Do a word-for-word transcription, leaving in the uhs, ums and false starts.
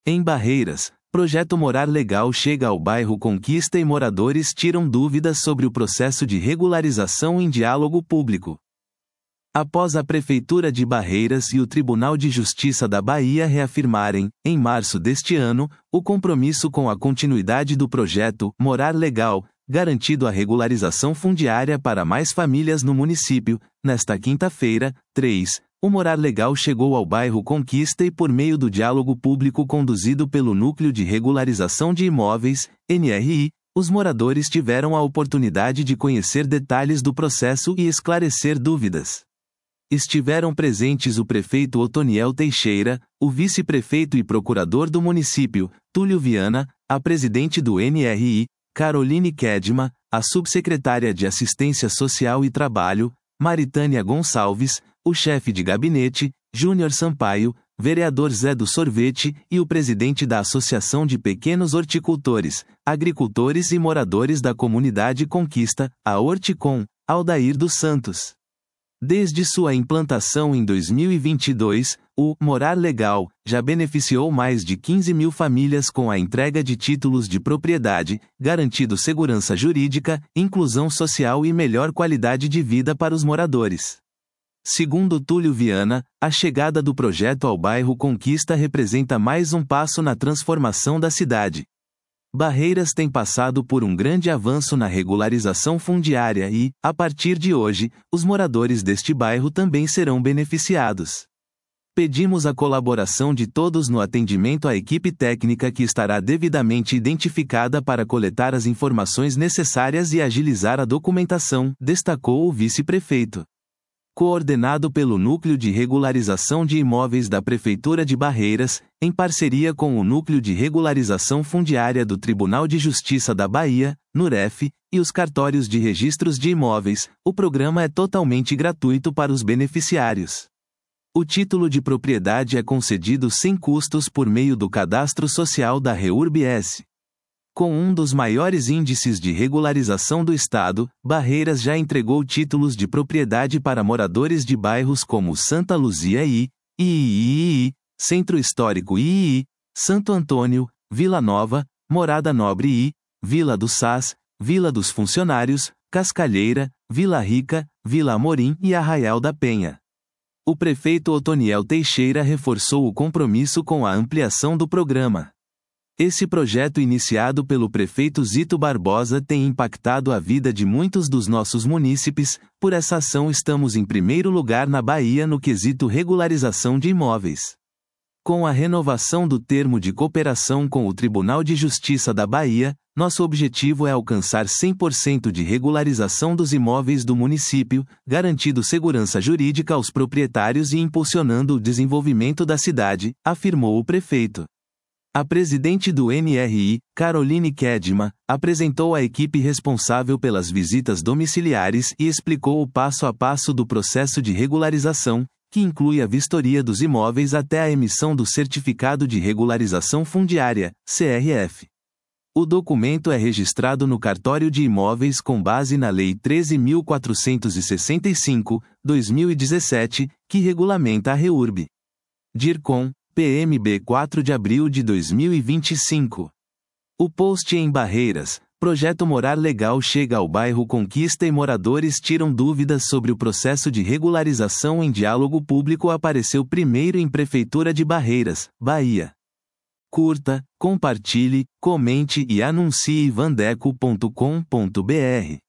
Em Barreiras, projeto Morar Legal chega ao bairro Conquista e moradores tiram dúvidas sobre o processo de regularização em diálogo público. Após a Prefeitura de Barreiras e o Tribunal de Justiça da Bahia reafirmarem, em março deste ano, o compromisso com a continuidade do projeto Morar Legal, garantido a regularização fundiária para mais famílias no município, nesta quinta-feira, três, o Morar Legal chegou ao bairro Conquista e por meio do diálogo público conduzido pelo Núcleo de Regularização de Imóveis, N R I, os moradores tiveram a oportunidade de conhecer detalhes do processo e esclarecer dúvidas. Estiveram presentes o prefeito Otoniel Teixeira, o vice-prefeito e procurador do município, Túlio Viana, a presidente do N R I, Caroline Kedma, a subsecretária de Assistência Social e Trabalho, Maritânia Gonçalves, o chefe de gabinete, Júnior Sampaio, vereador Zé do Sorvete e o presidente da Associação de Pequenos Horticultores, Agricultores e Moradores da Comunidade Conquista, a Horticom, Aldair dos Santos. Desde sua implantação em dois mil e vinte e dois, o Morar Legal já beneficiou mais de quinze mil famílias com a entrega de títulos de propriedade, garantindo segurança jurídica, inclusão social e melhor qualidade de vida para os moradores. Segundo Túlio Viana, a chegada do projeto ao bairro Conquista representa mais um passo na transformação da cidade. Barreiras tem passado por um grande avanço na regularização fundiária e, a partir de hoje, os moradores deste bairro também serão beneficiados. Pedimos a colaboração de todos no atendimento à equipe técnica que estará devidamente identificada para coletar as informações necessárias e agilizar a documentação, destacou o vice-prefeito. Coordenado pelo Núcleo de Regularização de Imóveis da Prefeitura de Barreiras, em parceria com o Núcleo de Regularização Fundiária do Tribunal de Justiça da Bahia, NUREF, e os cartórios de registros de imóveis, o programa é totalmente gratuito para os beneficiários. O título de propriedade é concedido sem custos por meio do Cadastro Social da REURB-S. Com um dos maiores índices de regularização do estado, Barreiras já entregou títulos de propriedade para moradores de bairros como Santa Luzia I, Iiiii, Centro Histórico Iiii, Santo Antônio, Vila Nova, Morada Nobre I, Vila do Sás, Vila dos Funcionários, Cascalheira, Vila Rica, Vila Amorim e Arraial da Penha. O prefeito Otoniel Teixeira reforçou o compromisso com a ampliação do programa. Esse projeto iniciado pelo prefeito Zito Barbosa tem impactado a vida de muitos dos nossos munícipes, por essa ação estamos em primeiro lugar na Bahia no quesito regularização de imóveis. Com a renovação do termo de cooperação com o Tribunal de Justiça da Bahia, nosso objetivo é alcançar cem por cento de regularização dos imóveis do município, garantindo segurança jurídica aos proprietários e impulsionando o desenvolvimento da cidade, afirmou o prefeito. A presidente do N R I, Caroline Kedma, apresentou a equipe responsável pelas visitas domiciliares e explicou o passo a passo do processo de regularização, que inclui a vistoria dos imóveis até a emissão do Certificado de Regularização Fundiária, C R F. O documento é registrado no Cartório de Imóveis com base na Lei treze mil quatrocentos e sessenta e cinco, dois mil e dezessete, que regulamenta a REURB. DIRCOM, P M B quatro de abril de dois mil e vinte e cinco. O post em Barreiras, projeto Morar Legal chega ao bairro Conquista e moradores tiram dúvidas sobre o processo de regularização em diálogo público apareceu primeiro em Prefeitura de Barreiras, Bahia. Curta, compartilhe, comente e anuncie vandeco ponto com ponto br.